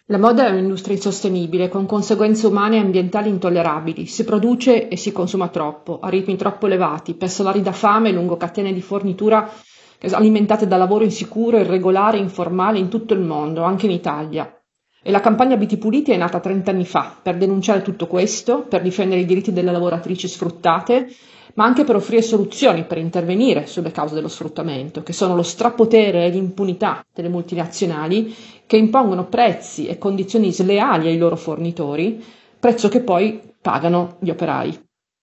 La moda è un'industria insostenibile, con conseguenze umane e ambientali intollerabili. Si produce e si consuma troppo, a ritmi troppo elevati, per salari da fame lungo catene di fornitura alimentate da lavoro insicuro, irregolare e informale in tutto il mondo, anche in Italia. E la campagna Abiti Puliti è nata 30 anni fa per denunciare tutto questo, per difendere i diritti delle lavoratrici sfruttate, ma anche per offrire soluzioni per intervenire sulle cause dello sfruttamento, che sono lo strapotere e l'impunità delle multinazionali che impongono prezzi e condizioni sleali ai loro fornitori, prezzo che poi pagano gli operai.